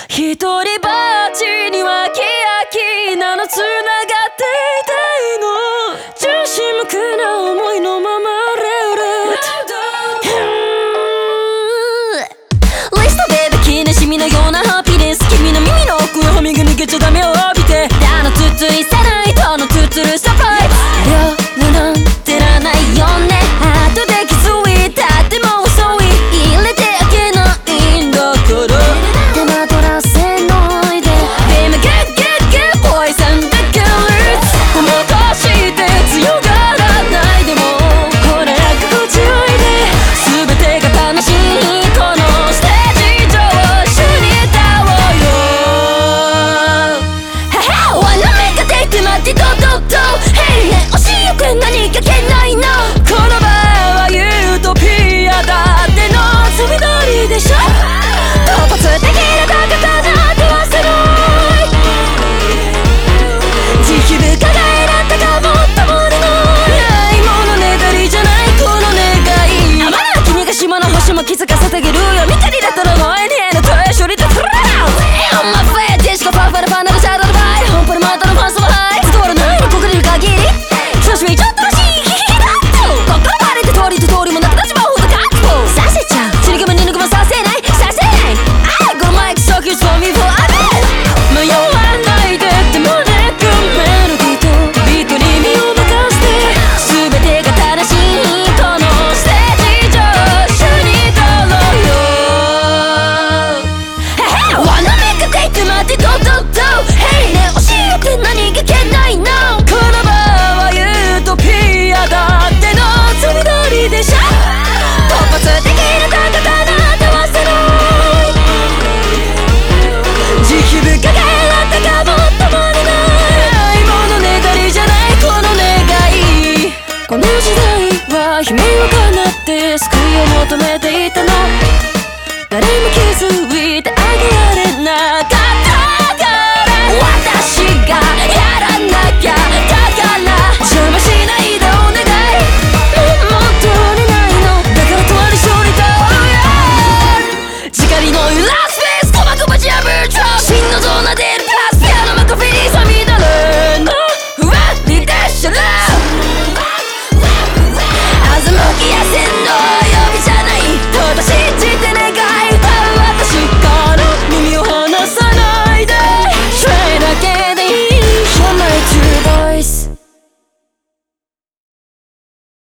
一人ぼっちにはキラキラのつながっていたいの。純真無垢な思いのままレストベイビー、気なしみのようなハピネス。君の耳の奥のハミが抜けちゃダメを浴びて、あのつついさないとのつつるサプライズ。量なんてらないよね。後で気づいたってもう遅い。入れてあげないんだから手間取らせないで。ビームゲッゲッゲッボイス&ギャルズ。ごまかして強がらないでもこれ心地よいで。全てが楽しいこのステージ上一緒に歌おうよ。wanna make a date 待ってドドド Hey ね教えて何かけないの。この場はユートピアだってのつみどりでしょ。突発的な高さなんて忘れない。慈悲深が選んだかもっともでないものねだりじゃないこの願い。あまだ君が島の星も気づかせてあげるよ。光だったら前にへの問い処理でトラウOn my way ディスコパファルパナルシャドウのバイ。本当にまたのファンスもハイ伝わらないのここにいる限り調子ちょっとらしいヒヒヒだとこっからバレて通りと通りもなく立場ほどカットさせちゃう。死に組に抜くもさせないさせない。ああこのマイクソーキュースフォーミーフォーアベ迷わないでってもねくメロディーとビートに身を任せて全てが正しいこのステージ上一緒に撮ろうよ。Wanna make a date 待ってドドド Hey ね教えて何がけないの。この場はユートピアだってのつみどりでしょ。突発的な高さなんて忘れない。慈悲深が選んだかもっともでないものねだりじゃないこの願い。この時代は悲鳴を奏って救いを求めていたの。誰も気づ